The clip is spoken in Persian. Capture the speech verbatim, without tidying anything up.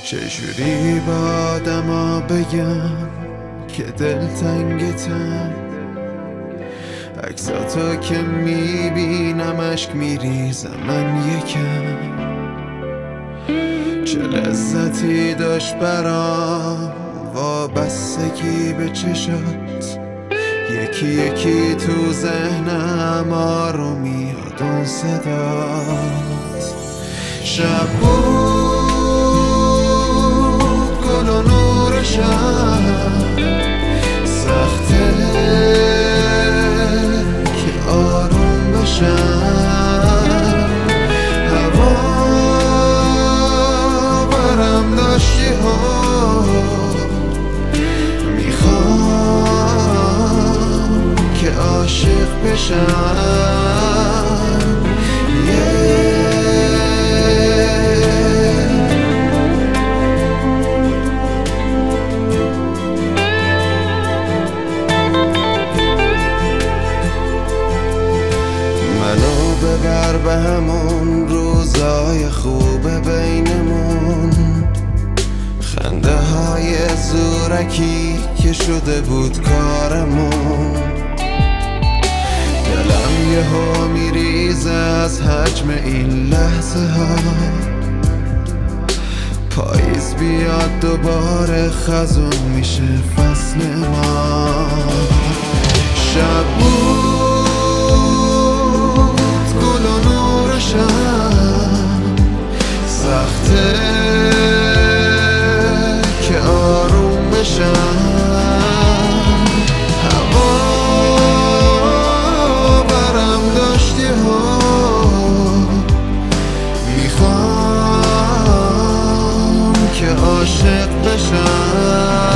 چجوری با آدما بگم که دلتنگتم؟ عکساتو که میبینم اشک میریزم من یکم. چه لذتی داشت برام وابستگی به چشات، یکی یکی تو ذهنم آروم میاد اون صدات. شب بود گل و نور شب، سخته که آروم بشم. هوا برم داشتی ها، میخوام که عاشق بشم. منو ببر به همون روزای خوب بینمون، خنده های زورکی که شده بود کارمون. دلم یهو میریزه از حجم این لحظه ها، پاییز بیاد دوباره خزون میشه فصل ما. شب بود گل و نور شب، سخته که آروم بشم. هوا برم داشتی ها، میخوام که عاشق بشم.